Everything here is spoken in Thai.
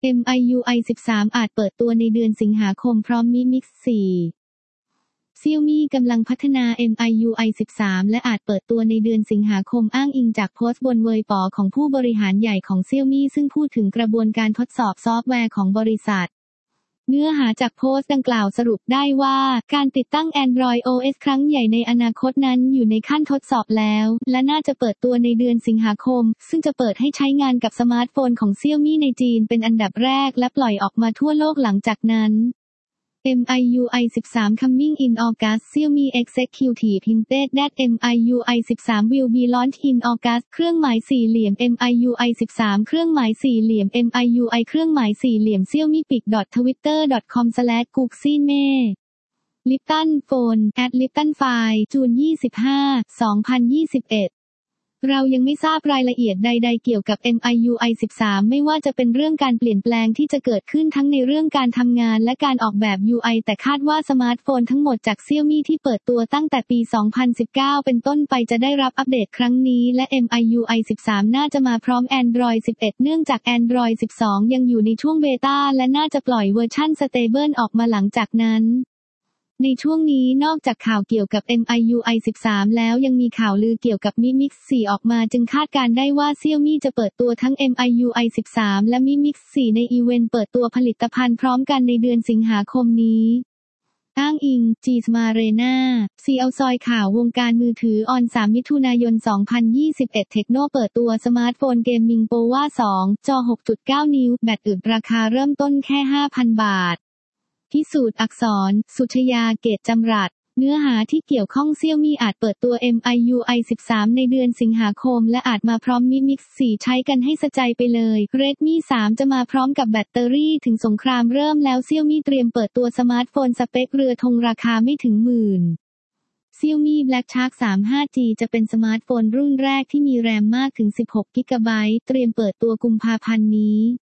MIUI 13 อาจเปิดตัวในเดือนสิงหาคมพร้อมMi Mix 4 Xiaomi กำลังพัฒนา MIUI 13 และอาจเปิดตัวในเดือนสิงหาคมอ้างอิงจากโพสต์บนเว็บของผู้บริหารใหญ่ของ Xiaomi ซึ่งพูดถึงกระบวนการทดสอบซอฟต์แวร์ของบริษัทเนื้อหาจากโพสต์ดังกล่าวสรุปได้ว่าการติดตั้ง Android OS ครั้งใหญ่ในอนาคตนั้นอยู่ในขั้นทดสอบแล้วและน่าจะเปิดตัวในเดือนสิงหาคมซึ่งจะเปิดให้ใช้งานกับสมาร์ทโฟนของ Xiaomi ในจีนเป็นอันดับแรกและปล่อยออกมาทั่วโลกหลังจากนั้น MIUI 13 Coming in August Xiaomi Executive hinted that MIUI 13 will be launched in August เครื่องหมายสี่เหลี่ยม MIUI 13 เครื่องหมายสี่เหลี่ยม MIUI เครื่องหมายสี่เหลี่ยม Xiaomi pic.twitter.com/gooxinme Lipton Phone @LiptonFile จูน 25 2021เรายังไม่ทราบรายละเอียดใดๆเกี่ยวกับ MIUI 13 ไม่ว่าจะเป็นเรื่องการเปลี่ยนแปลงที่จะเกิดขึ้นทั้งในเรื่องการทำงานและการออกแบบ UI แต่คาดว่าสมาร์ทโฟนทั้งหมดจาก Xiaomi ที่เปิดตัวตั้งแต่ปี 2019 เป็นต้นไปจะได้รับอัปเดตครั้งนี้และ MIUI 13 น่าจะมาพร้อม Android 11 เนื่องจาก Android 12 ยังอยู่ในช่วงเบต้าและน่าจะปล่อยเวอร์ชั่น Stable ออกมาหลังจากนั้นในช่วงนี้นอกจากข่าวเกี่ยวกับ MIUI 13 แล้วยังมีข่าวลือเกี่ยวกับ Mi Mix 4 ออกมาจึงคาดการณ์ได้ว่า Xiaomi จะเปิดตัวทั้ง MIUI 13 และ Mi Mix 4 ในอีเวนต์เปิดตัวผลิตภัณฑ์พร้อมกันในเดือนสิงหาคมนี้อ้างอิง Gsmarena CL ซอยข่าววงการมือถือออน 3 มิถุนายน 2021 Tecno เปิดตัวสมาร์ทโฟนเกมมิ่ง Powa 2 จอ 6.9 นิ้วแบตอึดราคาเริ่มต้นแค่ 5,000 บาทพิสูจน์อักษร สุชยา เกตจำรัดเนื้อหาที่เกี่ยวข้อง Xiaomi อาจเปิดตัว MIUI 13 ในเดือนสิงหาคมและอาจมาพร้อม Mi Mix 4 ใช้กันให้สะใจไปเลย Redmi 3 จะมาพร้อมกับแบตเตอรี่ถึงสงครามเริ่มแล้ว Xiaomi เตรียมเปิดตัวสมาร์ทโฟนสเปคเรือธงราคาไม่ถึงหมื่น Xiaomi Black Shark 3 5G จะเป็นสมาร์ทโฟนรุ่นแรกที่มีแรมมากถึง16 กิกะไบต์เตรียมเปิดตัวกุมภาพันธ์นี้